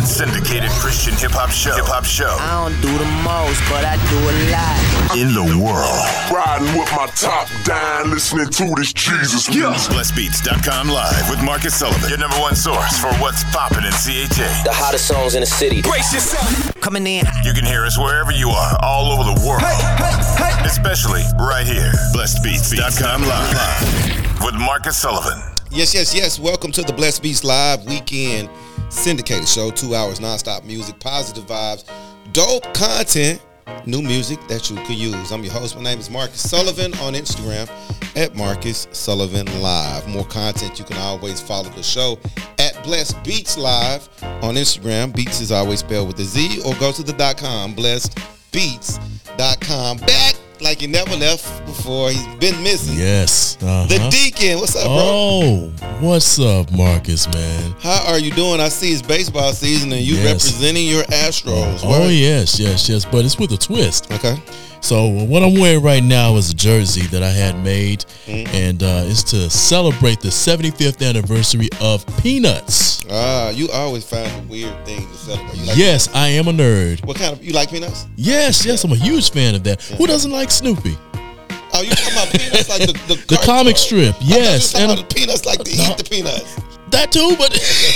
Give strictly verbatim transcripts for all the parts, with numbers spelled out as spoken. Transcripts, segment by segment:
one syndicated Christian hip-hop show. Hip-hop show. I don't do the most, but I do a lot. In the world. Riding with my top down, listening to this Jesus music. Yeah. blessed beats dot com live with Marcus Sullivan. Your number one source for what's popping in C H A. The hottest songs in the city. Brace yourself. Coming in. You can hear us wherever you are, all over the world. Hey, hey, hey. Especially right here. blessed beats dot com live with Marcus Sullivan. Yes, yes, yes. Welcome to the Blessed Beats Live Weekend Syndicated Show. Two hours nonstop music, positive vibes, dope content, new music that you could use. I'm your host. My name is Marcus Sullivan on Instagram at Marcus Sullivan Live. More content, you can always follow the show at Blessed Beats Live on Instagram. Beats is always spelled with a Z, or go to the dot com, blessed beats dot com. Back like he never left before. He's been missing. Yes. Uh-huh. The Deacon. What's up, bro? Oh, what's up, Marcus, man? How are you doing? I see it's baseball season and you Yes. representing your Astros. Oh, Where- yes, yes, yes. But it's with a twist. Okay. So what I'm wearing right now is a jersey that I had made, Mm-hmm. and uh, it's to celebrate the seventy-fifth anniversary of Peanuts. Ah, you always find a weird thing to celebrate. You like Yes, I am a nerd. What kind of, you like peanuts? Yes, yes, I'm a huge fan of that. Who doesn't like Snoopy? Oh, you talking about peanuts like the the, The cartoon? comic strip, I thought you yes. were talking And about the peanuts like to No. eat the peanuts. that too, but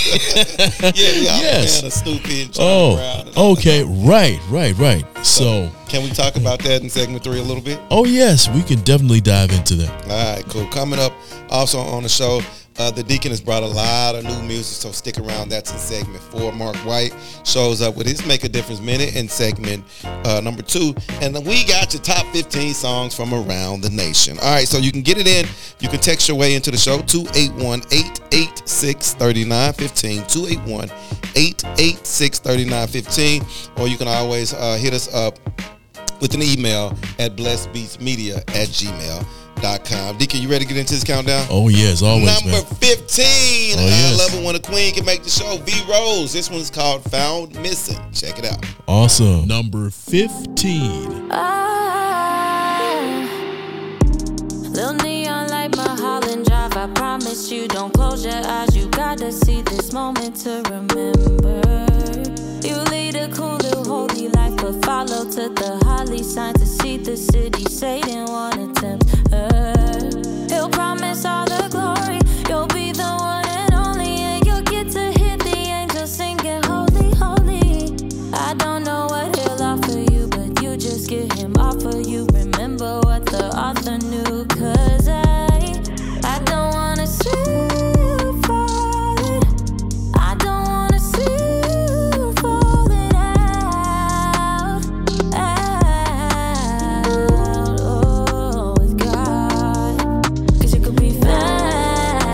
Yeah, yeah. I'm Yes. a fan of Snoopy and Charlie Brown. And all Oh, okay, right, right, right. So, that. Can we talk about that in segment three a little bit? oh yes, we can definitely dive into that. All right, cool. Coming up also on the show, uh, the Deacon has brought a lot of new music, so stick around. That's in segment four. Mark White shows up with his Make a Difference Minute in segment uh, number two. And then we got your top fifteen songs from around the nation. All right, so you can get it in. You can text your way into the show, two eight one, eight eight six, three nine one five, two eight one, eight eight six, three nine one five, or you can always uh, hit us up with an email at blessedbeatsmedia at gmail dot com. Deacon, you ready to get into this countdown? Oh yes, always, Number man. fifteen. Oh, I yes. love it when a queen can make the show. V Rose. This one's called Found Missing. Check it out. Awesome. Number fifteen. Ah, Lil neon like Mulholland Drive. I promise you, don't close your eyes. You gotta see this moment to remember. You lead a cool little holy life, but follow to the holly sign to see the city. Satan wanna tempt her. He'll promise all the glory. You'll be the one and only, and you'll get to hear the angels singing holy, holy. I don't know what he'll offer you, but you just get him off of you. Remember what the author knew, cause I, I don't wanna see you falling. I don't wanna see you falling out, out, oh, with God. Cause you could be found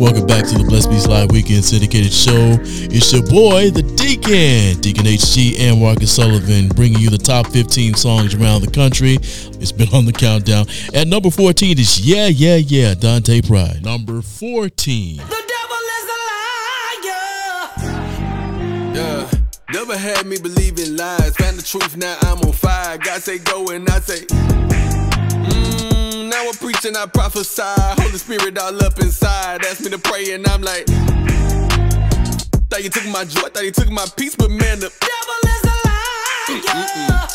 Welcome back to the Blessed Beats Live Weekend Syndicated Show. It's your boy, the Deacon, Deacon H G and Marcus Sullivan, bringing you the top fifteen songs around the country. It's been on the countdown. At number fourteen is Yeah, Yeah, Yeah, Dante Pride. Number fourteen. The devil is a liar. Yeah, never had me believing lies. Found the truth, now I'm on fire. God say go and I say, mmm, now I'm preaching, I prophesy. Holy Spirit all up inside. Ask me to pray and I'm like, thought you took my joy, thought you took my peace, but man, the Devil is a liar.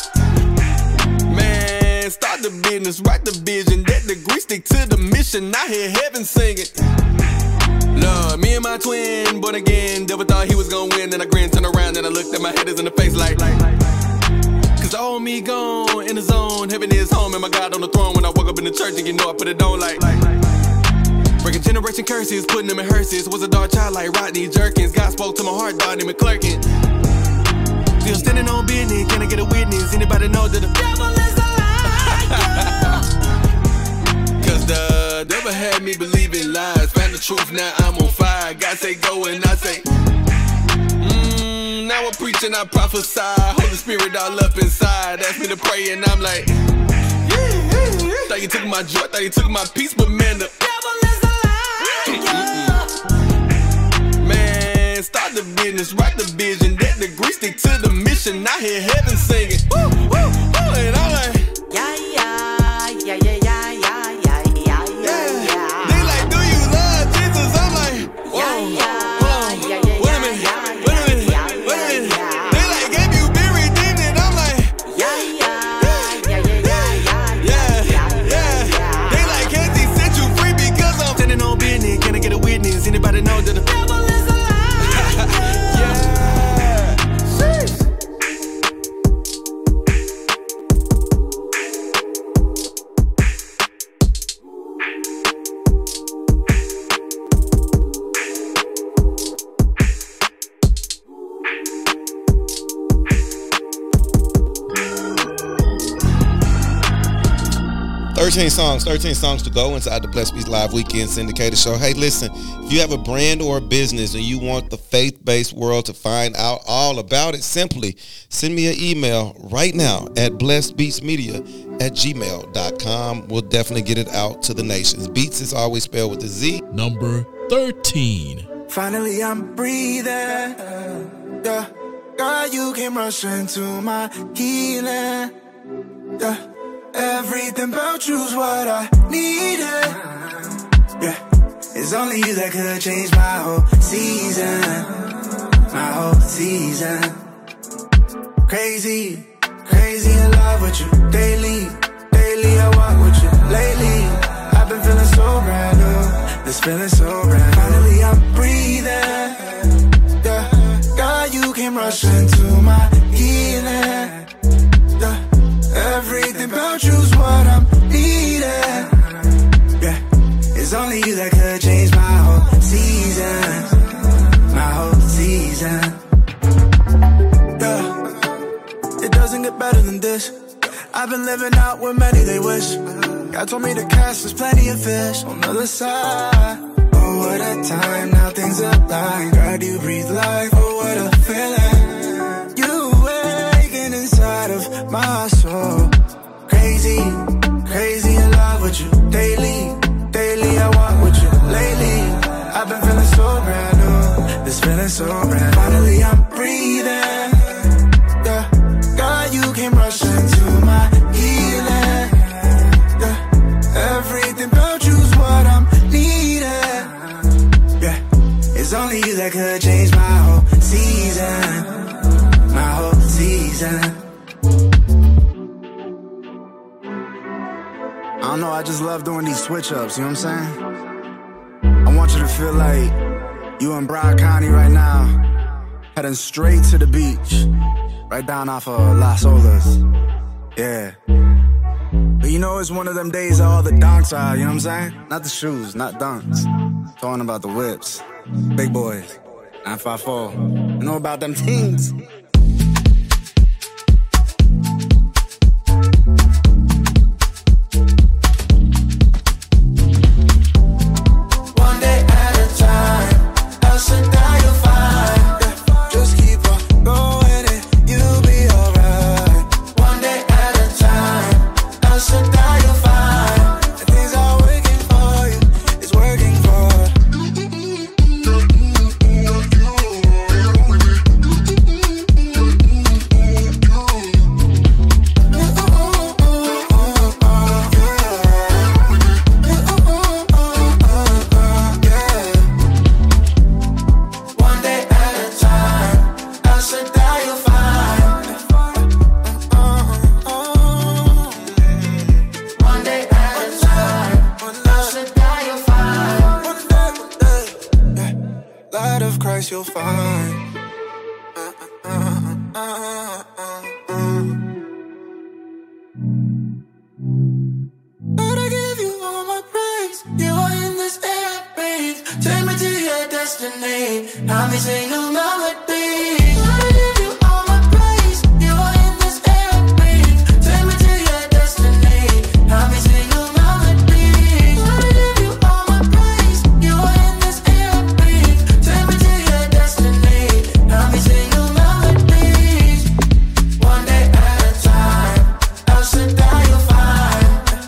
Man, start the business, write the vision, that degree, stick to the mission. I hear heaven singing. Lord, me and my twin, born again. Devil thought he was gonna win, then I grinned, turned around, and I looked at my haters in the face like, cause all me gone in the zone. Heaven is home, and my God on the throne. When I woke up in the church, and you know I put it on like, breaking generation curses, putting them in hearses. Was a dark child like Rodney Jerkins. God spoke to my heart, Donnie McClurkin. Still standing on business, can I get a witness? Anybody know that the Devil is a liar. Cause the devil had me believing lies. Found the truth, now I'm on fire. God say go and I say, mmm, now I'm preaching, I prophesy. Holy Spirit all up inside. Ask me to pray and I'm like, thought you took my joy, thought you took my peace, but man, the Devil is a liar. Man, start the business, write the vision, that degree, stick to the mission. I hear heaven singing, woo, woo, woo, and I'm like, Yeah, yeah, yeah, yeah, yeah, yeah, yeah, yeah, yeah, yeah. they like, do you love Jesus? I'm like, whoa, Yeah, yeah, hold on, yeah, yeah, wait a yeah, minute, yeah, wait a minute, yeah, wait a yeah, minute. yeah. They like, have you been redeemed? And I'm like, Yeah, yeah, yeah, yeah, yeah, yeah, yeah, yeah. They like, can't he set you free because I'm standing on business? Can I get a witness? Anybody know that the Devil is a liar. yeah. Sheesh. thirteen songs, thirteen songs to go inside the Blessed Beats Live Weekend Syndicated Show. Hey, listen, if you have a brand or a business and you want the faith-based world to find out all about it, simply send me an email right now at blessedbeatsmedia at gmail dot com. We'll definitely get it out to the nations. Beats is always spelled with a Z. Number thirteen. Finally, I'm breathing. Yeah, God, you came rushing to my healing. Yeah, everything about you's what I needed. Yeah, it's only you that could change my whole season. My whole season. Crazy, crazy in love with you. Daily, daily I walk with you. Lately, I've been feeling so brand new. This feeling so brand new. Finally, I'm breathing. Yeah, God, you came rushing to my healing. Yeah, everything about you's what I'm needing. Yeah, it's only you that could change my whole season. My whole season. Yeah, it doesn't get better than this. I've been living out where many they wish. God told me to cast there's plenty of fish on the other side. Oh, what a time, now things align. God, you breathe life, oh, what a feeling. You waking inside of my soul. Crazy, crazy in love with you. Daily, daily I walk with you. Lately, I've been feeling so brand new. This feeling so brand new. Finally, I'm breathing. Yeah, God, you came rushing to my healing. Yeah, everything about you's what I'm needing. Yeah, it's only you that could change my whole season. My whole season. I don't know, I just love doing these switch-ups, you know what I'm saying? I want you to feel like you in Broward County right now, heading straight to the beach, right down off of Las Olas. Yeah. But you know, it's one of them days that all the dunks are, you know what I'm saying? Not the shoes, not dunks. Talking about the whips. Big boys. nine five four. You know about them things? One day at a time. you'll find. Uh, uh, uh, uh, uh, uh. But I give you all my praise. You are in this air I breathe. Take me to your destiny. Help me sing a melody. But I give you all my praise. You are in this air I breathe. Take me to your destiny. Help me sing a melody. But I give you all my praise. You are in this air I breathe. Take me to your destiny. Help me sing a melody. One day at a time. El Shaddai you'll find.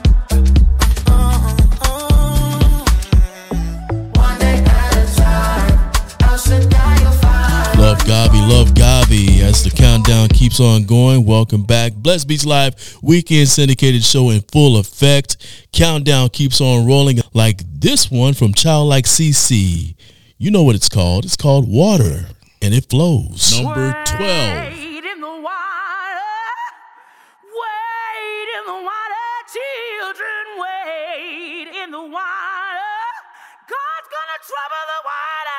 Love Gavi, love Gavi. As the countdown keeps on going, welcome back. Blessed Beats Live weekend syndicated show in full effect. Countdown keeps on rolling like this one from Childlike C C. You know what it's called. It's called Water, and it flows. Number twelve. Wade in the water, wade in the water, children, wade in the water. God's gonna trouble the water.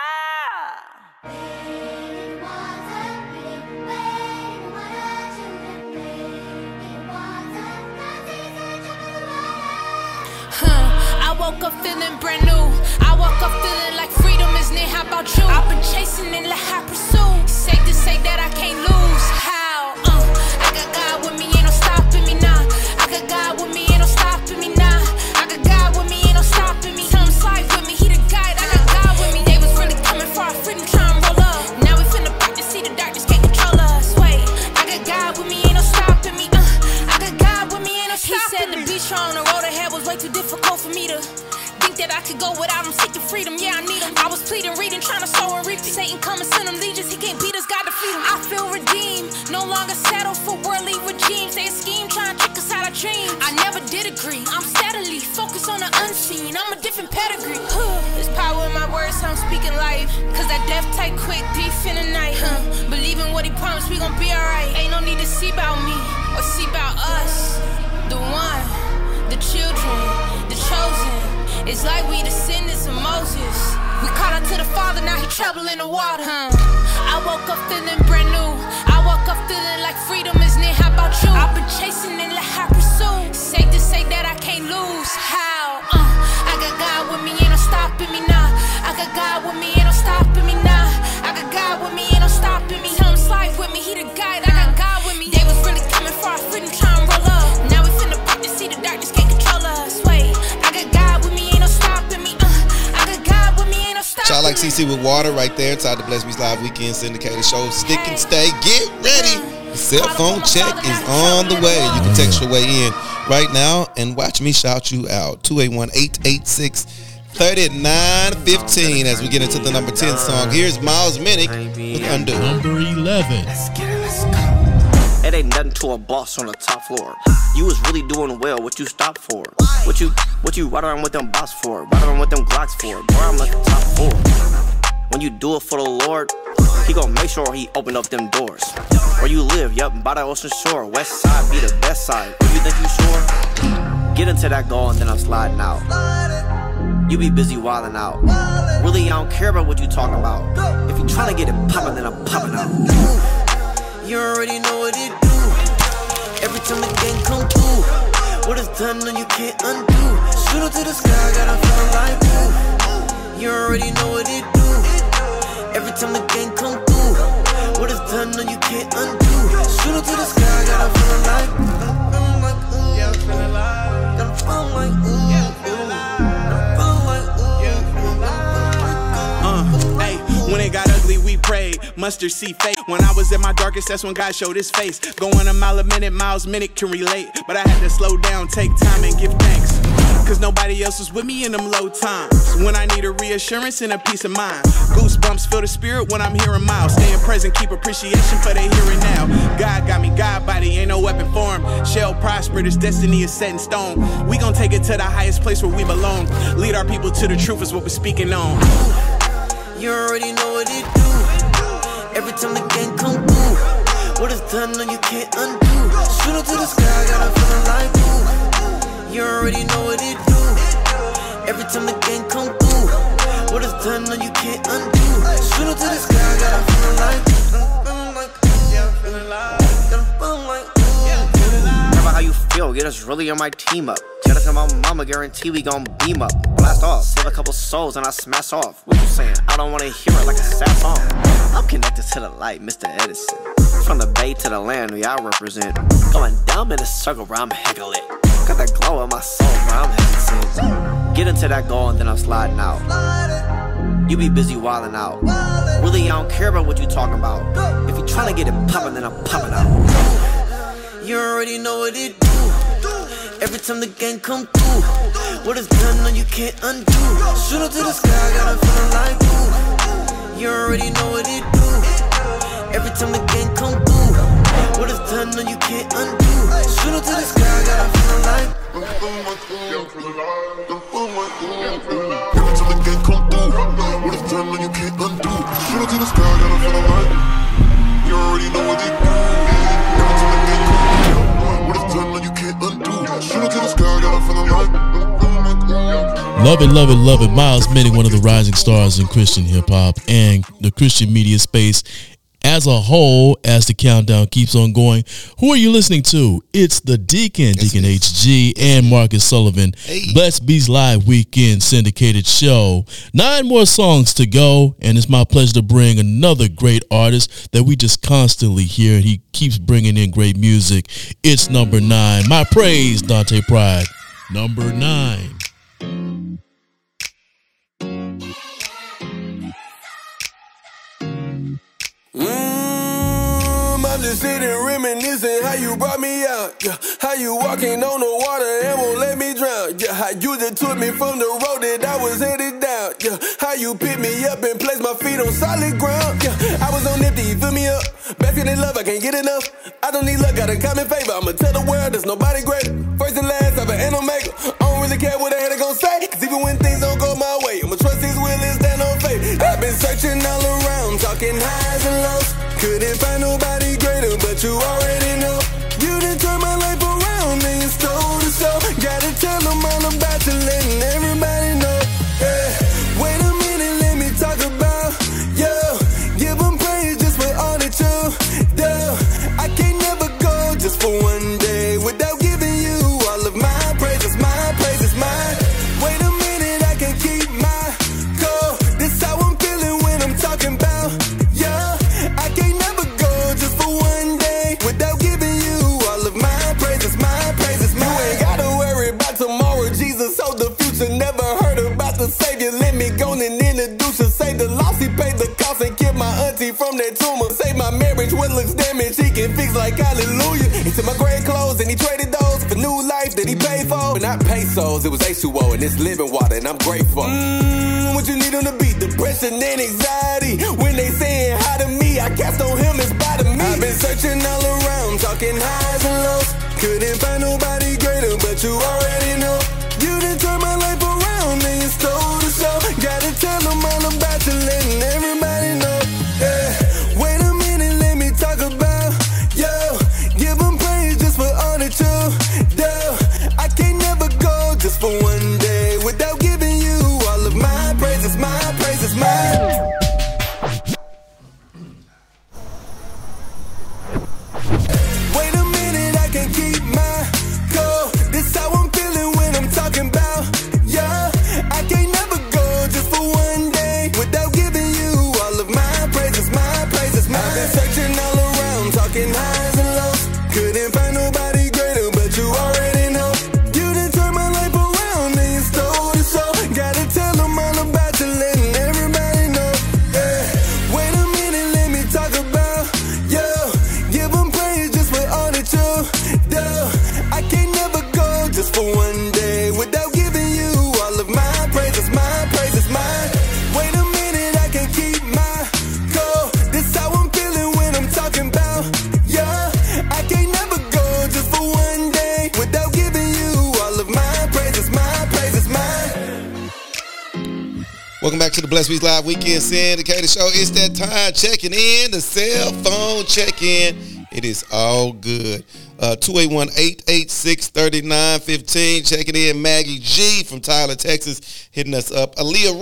I woke up feeling brand new. I woke up feeling like freedom is near. How about you? I've been chasing in the high pursuit. Safe to say that I can't lose. How? Uh, I got God with me, ain't no stopping me now. I got God with me, ain't no stopping me now. I got God with me, ain't no stopping me. Tell him slide with me, he the guide. I got God with me. They was really coming for our freedom, trying to roll up. Now we finna practice, see the darkness can't control us. Wait, I got God with me, ain't no stopping me. Uh, I got God with me, ain't no stopping me. He said the beach on the road ahead was way too difficult for me to think that I could go without him, seeking freedom. Yeah, I need him. I was pleading, reading, trying to sow and reap it. Satan come and send him legions. He can't beat us, God defeat him. I feel redeemed, no longer settle for worldly regimes. They a scheme trying to trick us out of dreams. I never did agree. I'm steadily focused on the unseen. I'm a different pedigree. There's power in my words, so I'm speaking life. Cause that death tight quick, deep in the night. Huh. Believing what he promised, we gon' be alright. Ain't no need to see about me or see about us. The one, the children, the chosen. It's like we descendants of Moses. We caught up to the Father, now he trouble in the water. Huh. I woke up feeling brand new. I woke up feeling like freedom is near. How about you? I've been chasing in the high pursuit. Safe to say that I can't lose. How? Uh, I got God with me, ain't no stopping me now. I got God with me, ain't no stopping me now. I got God with me, ain't no stopping me. Tell him slide with me, he the guide. I got God with me. They was really coming for our freedom, trying to roll up. Now we finna practice, see the darkness can't control us. Wait, I got God with me, ain't no stopping me. Uh, I got God with me, ain't no stopping me. Childlike C C with Water right there inside the Blessed Beats Live weekend syndicated show. Stick and stay, get ready. The cell phone check is on the way. You can text your way in right now and watch me shout you out. two eight one, eight eight six, three nine one five as we get into the number ten song. Here's Miles Minnick with Undo. Number eleven. Let's get it, let's go. It ain't nothing to a boss on the top floor. You was really doing well, what you stopped for? What you, what you ride around with them boss for? Ride around with them Glocks for? Boy, I'm like the top four. When you do it for the Lord, he gon' make sure he open up them doors. Where you live, yup, by the ocean shore. West side be the best side. Where you think you sure? Get into that goal and then I'm sliding out. You be busy wildin' out. Really, I don't care about what you talking about. If you tryna get it poppin', then I'm poppin' out. You already know what it do. Every time the game come through, what it's done, no, you can't undo. Shoot up to the sky, got a feeling like ooh. You already know what it do. Every time the game come through, what it's done, no, you can't undo. Shoot up to the sky, got a feeling like ooh. I'm feeling like ooh. Yeah, I'm feeling like I'm feeling like ooh. Yeah, I'm feeling like I'm feeling like ooh. Yeah, I'm feeling like uh, hey, when it got ugly, we prayed. Mustard see fate. When I was at my darkest, that's when God showed his face. Going a mile a minute, Miles Minnick can relate. But I had to slow down, take time, and give thanks. Cause nobody else was with me in them low times. When I need a reassurance and a peace of mind. Goosebumps feel the spirit when I'm hearing Miles. Staying present, keep appreciation for the here and now. God got me, God body, ain't no weapon for him. Shall prosper, this destiny is set in stone. We gon' take it to the highest place where we belong. Lead our people to the truth is what we're speaking on. You already know what it do. Every time the game come through, what it's done, no, you can't undo. Shoot up to the sky, got a feeling like ooh. You already know what it do. Every time the game come through, What is done, no, you can't undo. Shoot up to the sky, got a feeling like, feeling like, yeah, feeling like, got a feeling like, yeah. Remember how you feel, get us really on my team up. Gotta tell my mama, guarantee we gon' beam up. Blast off, save a couple souls and I smash off. What you saying? I don't wanna hear it like a sad song. I'm connected to the light, Mister Edison. From the bay to the land, we I represent. Going down in a circle where I'm heckling. Got that glow in my soul where I'm hesitant. Get into that goal and then I'm sliding out. You be busy wildin' out. Really, I don't care about what you talking about. If you tryna get it poppin', then I'm poppin' out. You already know what it do. Every time the gang come through, what is done, no, you can't undo. Shoot up to the sky, got a feeling like, ooh. You already know what it do. Every time the gang come through, what is done, no, you can't undo. Shoot up to the sky, got a feeling like. Every time the gang come through, what is done, no, you can't undo. Shoot up to the sky, got a feeling like. You already know what it do. Every time the gang come through, what is done, no, you can't undo. Shoot up to the sky, got a feeling like. Love it, love it, love it. Miles Minnick, one of the rising stars in Christian hip hop and the Christian media space as a whole, as the countdown keeps on going. Who are you listening to? It's the Deacon, yes, Deacon H G, and Marcus Sullivan. Hey. Blessed Beats Live Weekend syndicated show. Nine more songs to go, and it's my pleasure to bring another great artist that we just constantly hear, and he keeps bringing in great music. It's number nine. My praise, Dante Pride. Number nine. I'm just sitting reminiscing how you brought me out, yeah. How you walking on the water and won't let me drown, yeah. How you just took me from the road that I was headed down, yeah. How you picked me up and placed my feet on solid ground, yeah. I was on empty, you fill me up. Basking in love, I can't get enough. I don't need luck, got a common favor. I'ma tell the world there's nobody greater. First and last, I've an omega. I don't really care what a hater gon' say, cause even when things don't go my way, I'ma trust his will and stand on faith. I've been searching all around, talking highs and lows. Couldn't find nobody greater, but you already know. You done turned my life around and you stole the show. Gotta tell them all about you, letting everybody know. Yeah. Wait a minute, let me talk about yo. Give them praise just for all that you do. I can't never go just for one day without giving you all of my praises. My praises, mine. Wait a minute, I can't keep my cool. This how I'm feeling when I'm talking about yo. I can't never go just for one day without giving you all of my praises, my praises, mine. You ain't gotta worry about tomorrow. Jesus hold the future. Never heard about the Savior. Let me go and introduce you. Save the loss, he paid the cost and kept my auntie from that tumor. Save my marriage, what looks damaged, he can fix like hallelujah. He took my grave clothes and he traded those for new life that he paid for. But not pesos, it was H two O and it's living water and I'm grateful. Mmm, what you need on the beat? Depression and anxiety. When they saying hi to me, I cast on him in spite of me. I've been searching all around, talking highs and lows. Couldn't find nobody greater, but you already know. You done turned my life around and you stole the show. Gotta tell them all about you, letting everybody know. Yeah. Wait a minute, let me talk about yo. Give them praise just for all that you do. I can't never go just for one day without giving you all of my praises, my praises, mine. Wait a minute, I can't keep my cool. This how I'm feeling when I'm talking about yeah. I can't never go just for one day without giving you all of my praises, my praises, mine. I've been searching all around, talking highs and lows. Couldn't find nobody greater, but you already know. You done turned my life around and you stole the show. Gotta tell them all about you, letting everybody know. Yeah. Wait a minute, let me talk about yo. Give them praise just for all that you do. I can't never go just for one day without giving you all of my praises, my praises, mine. Wait a minute, I can't keep my cool. This how I'm feeling when I'm talking about yeah. I can't never go just for one day without giving you all of my praises, my praises, mine. Welcome back to the Blessed Beats Live Weekend syndicated show. It's that time checking in, the cell phone check-in. It is all good. Uh, two eight one, eight eight six, three nine one five. Checking in Maggie G from Tyler, Texas, hitting us up. Aaliyah Ray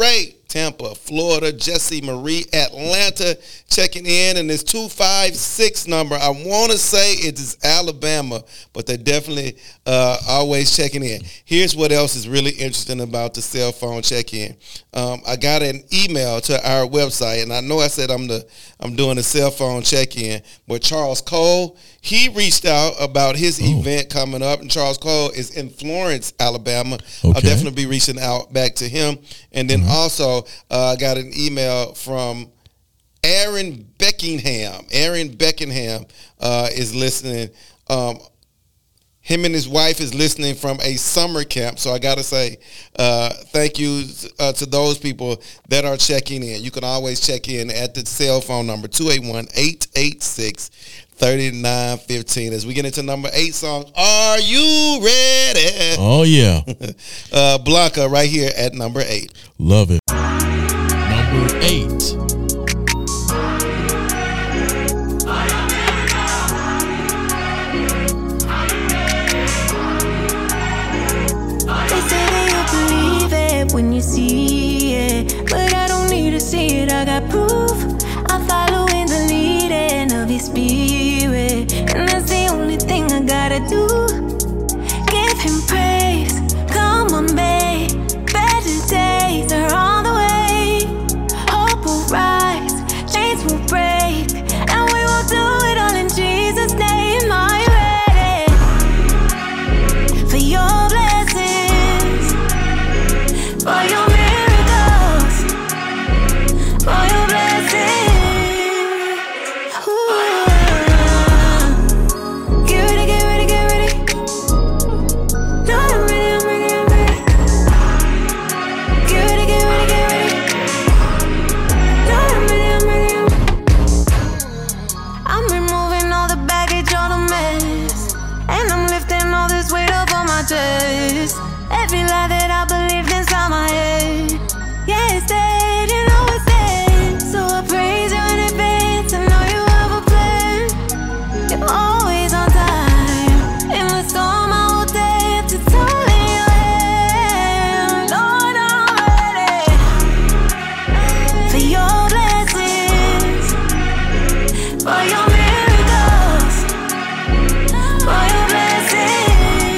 Tampa, Florida, Jesse Marie, Atlanta, checking in. And this two five six number, I want to say it is Alabama, but they're definitely uh, always checking in. Here's what else is really interesting about the cell phone check-in. Um, I got an email to our website, and I know I said I'm the I'm doing a cell phone check-in, but Charles Cole, he reached out about his oh. event coming up, and Charles Cole is in Florence, Alabama. Okay. I'll definitely be reaching out back to him. And then mm-hmm. also uh, I got an email from Aaron Beckingham. Aaron Beckingham uh, is listening. Um, him and his wife is listening from a summer camp. So I got to say uh, thank you uh, to those people that are checking in. You can always check in at the cell phone number, two eight one, eight eight six, three nine one five. As we get into number eight song, Are You Ready? Oh, yeah. uh, Blanca right here at number eight. Love it. Number eight. When you see it, but I don't need to see it, I got proof. I'm following the leading of your spirit, and that's the only thing I gotta do. Give him praise, come on babe. Better days are on the way. Hope will rise, chains will break, and we will do it all in Jesus' name. Are you ready for your blessings? For your miracles, for your blessings. Ooh. Get ready, get ready, get ready. No, I'm ready, I'm ready, I'm ready. Get ready, get ready, get ready. No, I'm ready, I'm ready, I'm ready. I'm removing all the baggage, all the mess, and I'm lifting all this weight up on my chest. Every lie that I believed inside my head, yeah, it's dead, you know it's dead. So I praise you in advance, I know you have a plan. You're always on time. In the storm I will dare to tell in your hand. Lord, I'm ready for your blessings, for your miracles, for your blessings.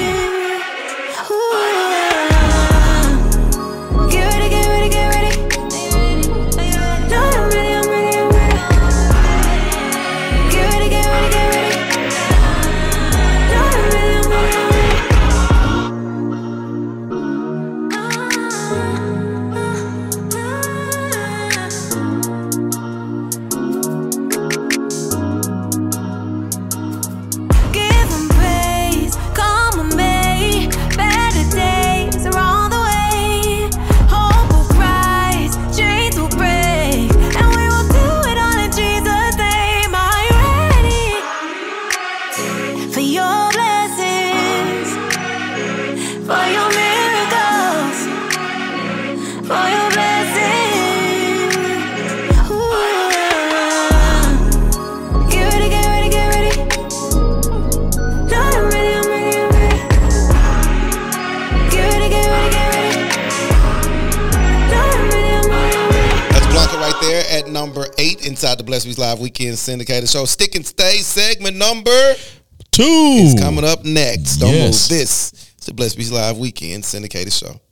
At number eight inside the Blessed Beats Live Weekend Syndicated Show. Stick and Stay segment number two is coming up next. Don't yes. move. This is the Blessed Beats Live Weekend Syndicated Show.